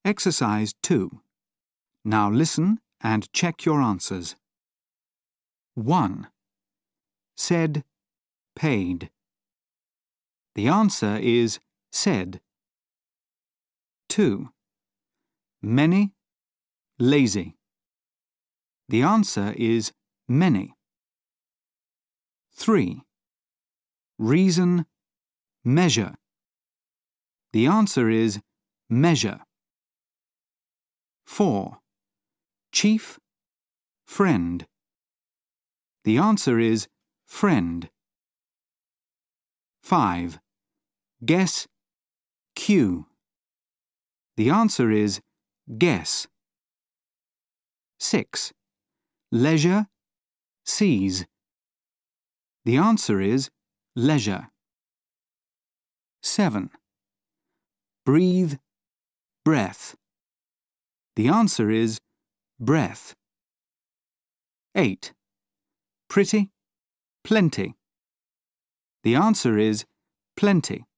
Exercise 2. Now listen and check your answers. 1. Said, paid. The answer is said. 2. Many, lazy. The answer is many. 3. Reason, measure. The answer is measure. 4. Chief, friend. The answer is friend. 5. Guess, cue. The answer is guess. 6. Leisure, seize. The answer is leisure. 7. Breathe, breath. The answer is breath. 8. Pretty, plenty. The answer is plenty.